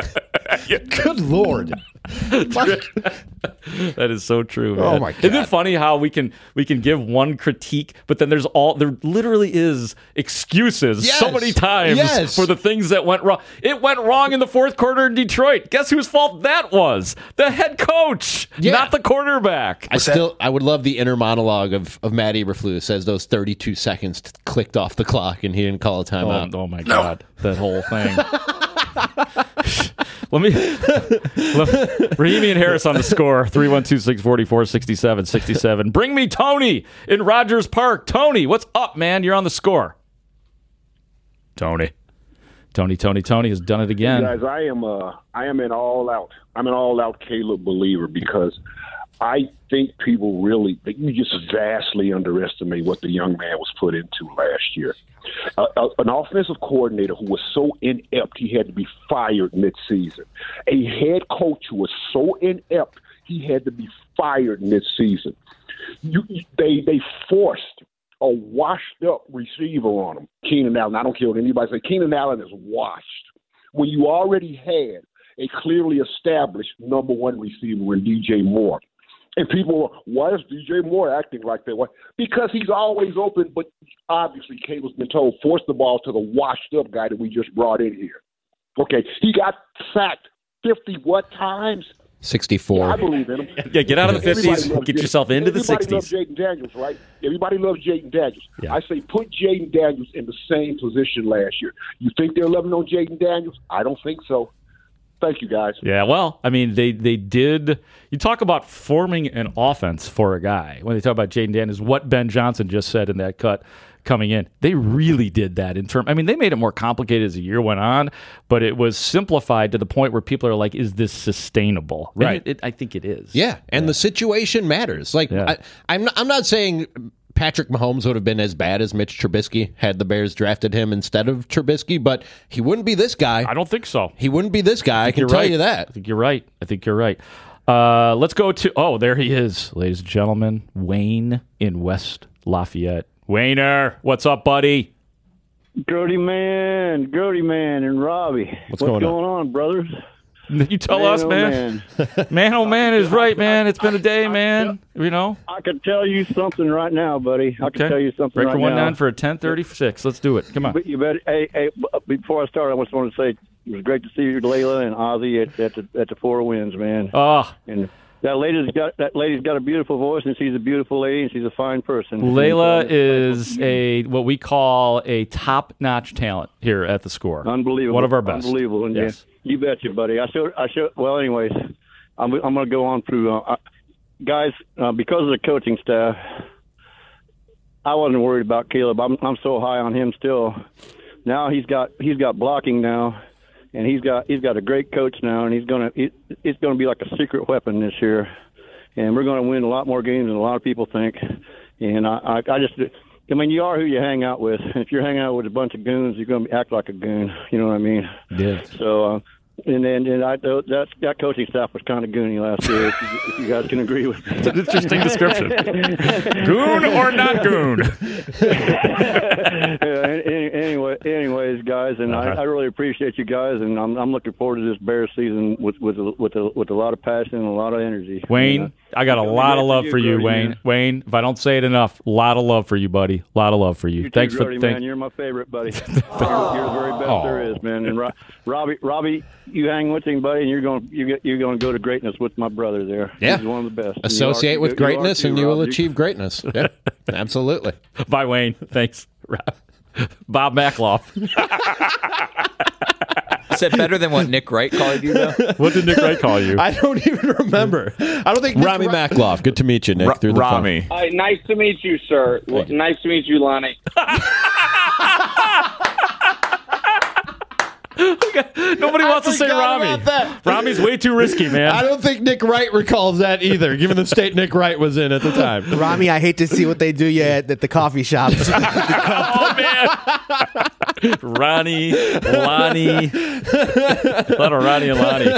Good Lord. That is so true, man. Oh my God. Isn't it funny how we can we can give one critique, but then there's all there literally is excuses yes. so many times yes. for the things that went wrong. It went wrong in the fourth quarter in Detroit. Guess whose fault that was? The head coach, yeah. not the quarterback. I still I would love the inner monologue of, of Matt Eberflus as those thirty-two seconds clicked off the clock and he didn't call a timeout. Oh, oh my God, no. That whole thing. Let me, let, Rahimi and Harris on the Score, three one two, six four four, six seven six seven. Bring me Tony in Rogers Park. Tony, what's up, man? You're on the Score. Tony. Tony, Tony, Tony has done it again. Hey guys, I am uh, I am an all-out, I'm an all-out Caleb believer because I think people really, you just vastly underestimate what the young man was put into last year. Uh, uh, an offensive coordinator who was so inept he had to be fired mid-season. A head coach who was so inept he had to be fired mid-season. You, they they forced a washed-up receiver on him, Keenan Allen. I don't care what anybody say. Keenan Allen is washed. When you already had a clearly established number one receiver in D J Moore. And people, why is D J Moore acting like that? Why? Because he's always open, but obviously Caleb's been told, force the ball to the washed-up guy that we just brought in here. Okay, he got sacked fifty what times? sixty-four. Yeah, I believe in him. Yeah, get out of the fifties, Everybody loves get Jaden. yourself into the Everybody sixties. loves Jaden Daniels, right? Everybody loves Jaden Daniels. Yeah. I say put Jaden Daniels in the same position last year. You think they're loving on Jaden Daniels? I don't think so. Thank you, guys. Yeah, well, I mean, they they did. You talk about forming an offense for a guy. When they talk about Jaden Daniels, what Ben Johnson just said in that cut coming in, they really did that in term. I mean, they made it more complicated as the year went on, but it was simplified to the point where people are like, "Is this sustainable?" And Right. it, it, I think it is. Yeah, and yeah. the situation matters. Like, Yeah. I, I'm not, I'm not saying Patrick Mahomes would have been as bad as Mitch Trubisky had the Bears drafted him instead of Trubisky, but he wouldn't be this guy. I don't think so. He wouldn't be this guy. I, I can you're tell right. you that. I think you're right. I think you're right. Uh, let's go to, oh, there he is, ladies and gentlemen, Wayne in West Lafayette. Wayner, what's up, buddy? Grody man, Grody man, and Robbie. What's What's, going going, on? on? brothers? You tell man, us, oh, man. Man. man, oh, man is right, man. It's been a day, man. You know? I can tell you something right now, buddy. I Okay. can tell you something Breaker right one now. nine for a ten thirty-six. Let's do it. Come on. But you better, hey, hey, before I start, I just want to say it was great to see you, Layla and Ozzy at, at the at the Four Winds, man. Oh. And that lady's got that lady's got a beautiful voice, and she's a beautiful lady, and she's a fine person. Layla And, uh, is a what we call a top-notch talent here at the Score. Unbelievable. One of our best. Unbelievable. And yes. yeah, you betcha, buddy. I should. I should. Well, anyways, I'm. I'm going to go on through. Uh, guys, uh, because of the coaching staff, I wasn't worried about Caleb. I'm. I'm so high on him still. Now he's got. He's got blocking now, and he's got. He's got a great coach now, and he's going to. It's going to be like a secret weapon this year, and we're going to win a lot more games than a lot of people think. And I. I, I just. I mean, you are who you hang out with. If you're hanging out with a bunch of goons, you're going to act like a goon. You know what I mean? Yeah. So, uh, and then and I, that that coaching staff was kind of goony last year. If you, if you guys can agree with me. It's an interesting description. Goon or not goon? yeah, any, anyway, anyways, guys, and Uh-huh. I, I really appreciate you guys, and I'm I'm looking forward to this Bears season with with a, with a, with a lot of passion and a lot of energy. Wayne, You know? I got a lot of love for you, Grody, Wayne. man. Wayne, if I don't say it enough, a lot of love for you, buddy. A lot of love for you. You Thanks too, for Grody, thank- man. You're my favorite, buddy. you're, you're the very best Oh. there is, man. And Ro- Robbie, Robbie, you hang with him, buddy, and you're going you get you're going to go to greatness with my brother there. Yeah. He's one of the best. Associate You are- with you- you are greatness, too, and you will Rob. achieve greatness. Yeah, absolutely. Bye, Wayne. Thanks. Bob Mackloff. Is that better than what Nick Wright called you, though? What did Nick Wright call you? I don't even remember. I don't think Rami Ra- Mackloff. Good to meet you, Nick. Ra- through the Rami. phone. Hi, nice to meet you, sir. Well, nice to meet you, Lonnie. Nobody wants to say forgot Rami. about that. Rami's way too risky, man. I don't think Nick Wright recalls that either, given the state Nick Wright was in at the time. Rami, I hate to see what they do you at, at the coffee shop. Oh, man. Ronnie, Lonnie. A lot of Ronnie and Lonnie.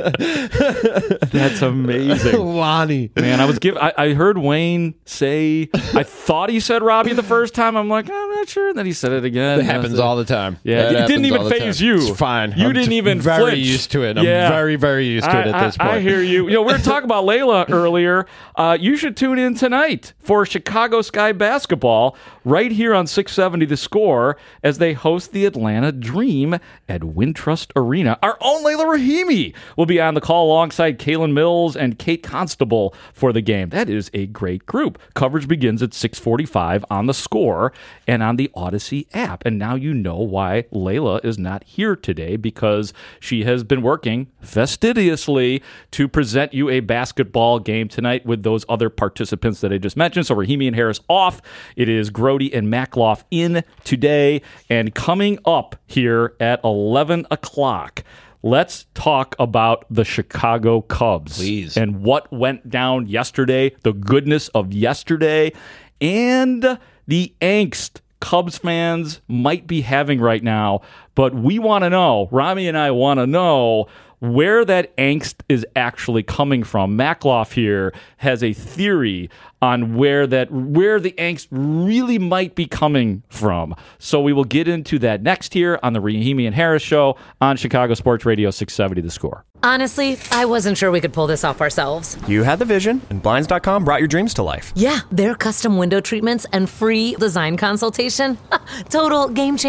That's amazing. Lonnie. Man, I was give. I, I heard Wayne say, I thought he said Robbie the first time. I'm like, I'm not sure. And then he said it again. That happens all the time. Yeah, That it didn't happens even all the phase time. you. It's fine. You I'm didn't t- even very flinch. used to it. I'm Yeah. very, very used to it I, at this I, point. I hear you. You know, we were talking about Layla earlier. Uh, you should tune in tonight for Chicago Sky basketball right here on six seventy The Score as they host the Atlanta Dream at Wintrust Arena. Our own Layla Rahimi will be on the call alongside Kalen Mills and Kate Constable for the game. That is a great group. Coverage begins at six forty-five on The Score and on the Odyssey app. And now you know why Layla is not here today, because she has been working fastidiously to present you a basketball game tonight with those other participants that I just mentioned. So Rahimi and Harris off. It is Grody and Mackloff in today. And coming up here at eleven o'clock, let's talk about the Chicago Cubs. Please. And what went down yesterday, the goodness of yesterday, and the angst Cubs fans might be having right now. But we want to know, Rami and I want to know, where that angst is actually coming from. Mackloff here has a theory on where that where the angst really might be coming from. So we will get into that next here on the Rahimi and Harris Show on Chicago Sports Radio six seventy The Score. Honestly, I wasn't sure we could pull this off ourselves. You had the vision, and Blinds dot com brought your dreams to life. Yeah, their custom window treatments and free design consultation. Total game changer.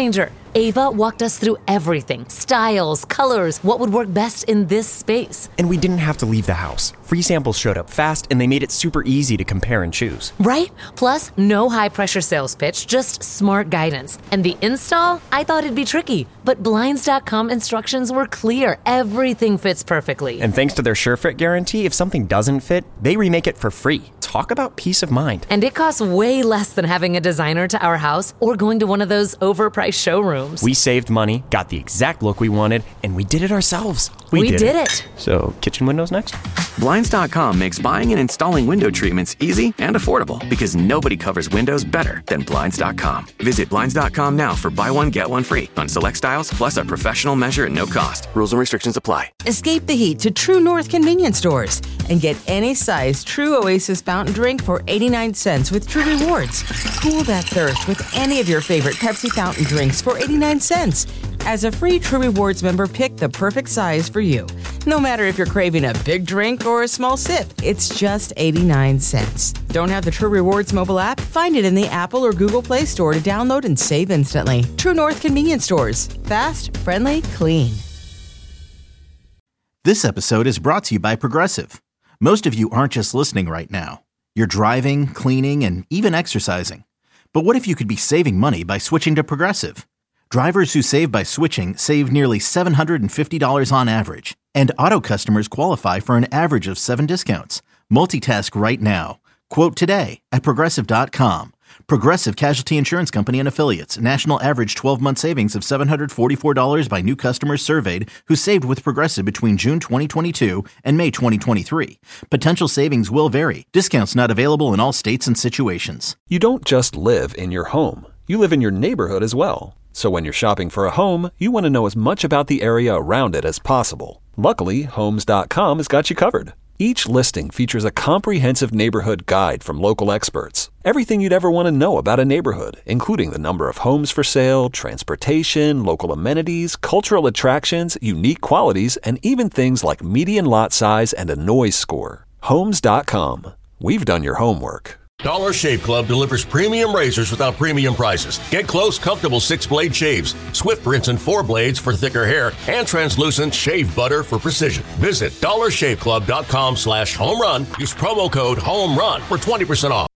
Ava walked us through everything: styles, colors, what would work best in this space. And we didn't have to leave the house. Free samples showed up fast, and they made it super easy to compare and choose. Right? Plus, no high-pressure sales pitch, just smart guidance. And the install? I thought it'd be tricky, but Blinds dot com instructions were clear. Everything fits perfectly. And thanks to their SureFit guarantee, if something doesn't fit, they remake it for free. Talk about peace of mind. And it costs way less than having a designer to our house or going to one of those overpriced showrooms. We saved money, got the exact look we wanted, and we did it ourselves. We, we did, did it. it. So, kitchen windows next? Blinds dot com makes buying and installing window treatments easy and affordable because nobody covers windows better than Blinds dot com. Visit Blinds dot com now for buy one, get one free on select styles, plus a professional measure at no cost. Rules and restrictions apply. Escape the heat to True North convenience stores and get any size True Oasis fountain drink for eighty-nine cents with True Rewards. Cool that thirst with any of your favorite Pepsi fountain drinks for eighty-nine cents. As a free True Rewards member, pick the perfect size for you. No matter if you're craving a big drink or a small sip, it's just eighty-nine cents. Don't have the True Rewards mobile app? Find it in the Apple or Google Play Store to download and save instantly. True North convenience stores. Fast, friendly, clean. This episode is brought to you by Progressive. Most of you aren't just listening right now. You're driving, cleaning, and even exercising. But what if you could be saving money by switching to Progressive? Drivers who save by switching save nearly seven hundred fifty dollars on average. And auto customers qualify for an average of seven discounts. Multitask right now. Quote today at Progressive dot com. Progressive Casualty Insurance Company and Affiliates. National average twelve-month savings of seven hundred forty-four dollars by new customers surveyed who saved with Progressive between June twenty twenty-two and May twenty twenty-three. Potential savings will vary. Discounts not available in all states and situations. You don't just live in your home. You live in your neighborhood as well. So when you're shopping for a home, you want to know as much about the area around it as possible. Luckily, Homes dot com has got you covered. Each listing features a comprehensive neighborhood guide from local experts. Everything you'd ever want to know about a neighborhood, including the number of homes for sale, transportation, local amenities, cultural attractions, unique qualities, and even things like median lot size and a noise score. Homes dot com. We've done your homework. Dollar Shave Club delivers premium razors without premium prices. Get close, comfortable six-blade shaves, swift rinse and four blades for thicker hair, and translucent shave butter for precision. Visit dollar shave club dot com slash home run. Use promo code HOME RUN for twenty percent off.